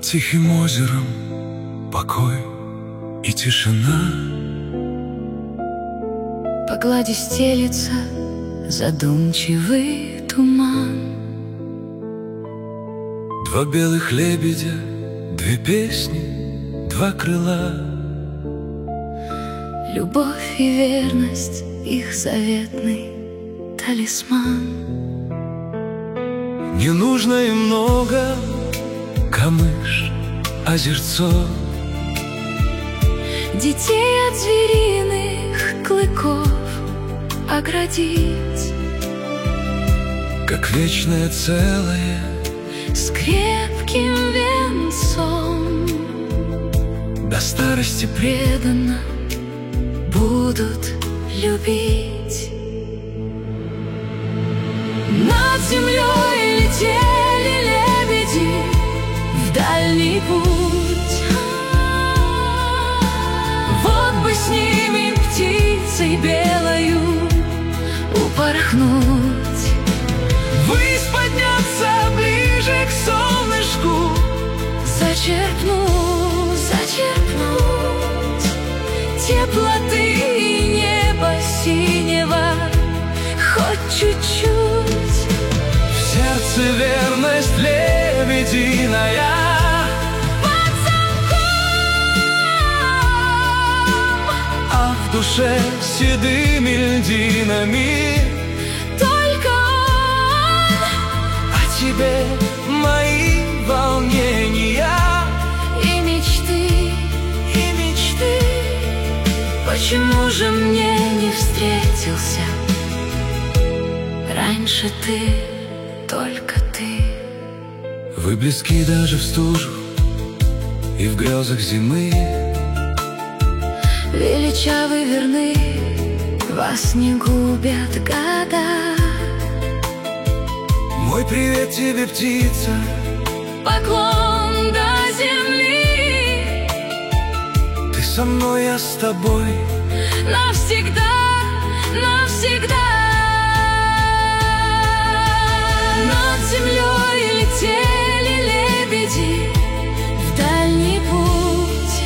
тихим озером покой и тишина. По глади стелится задумчивый туман. Два белых лебедя, две песни, два крыла. Любовь и верность — их заветный талисман. Не нужно и много, камыш, озерцо. Детей от звериных клыков оградить, как вечное целое, с крепким венцом. до старости Преданно будут любить. Над землей летели лебеди в дальний путь. Вот бы с ними птицей белою упорхнуть, ввысь подняться ближе к солнышку, зачерпнуть, зачерпнуть теплоты и неба синего хоть чуть-чуть. в сердце верность лебединая, Под замком, а в душе седыми льдинами только он о тебе мои волнения и мечты, и мечты. Почему же мне не встретился раньше ты, только ты? Вы близки даже в стужу и в грезах зимы. Величавы верны, вас не губят года. Мой привет тебе, птица, Поклон до земли, ты со мной, я с тобой. навсегда, навсегда. Над землей летели лебеди в дальний путь.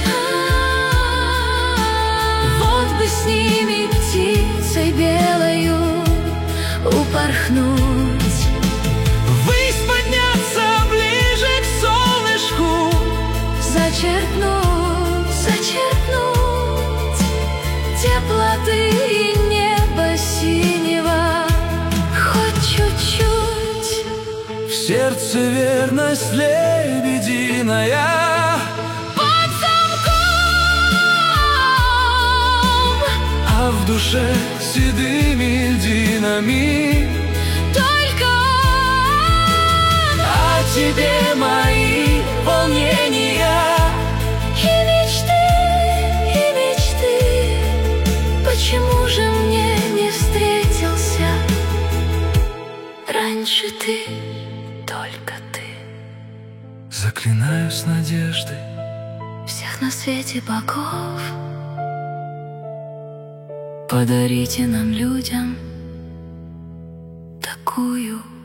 Вот бы с ними птицей белою упорхнуть, Ввысь подняться ближе к солнышку, зачерпнуть, зачерпнуть теплоты и неба синего хоть чуть-чуть. в сердце верность лебединая, Под замком, а в душе седыми льдинами только он о тебе мои волнения и мечты, и мечты. Почему же мне не встретился раньше ты, только ты? Заклинаю с надеждой Всех на свете богов, подарите нам, людям, такую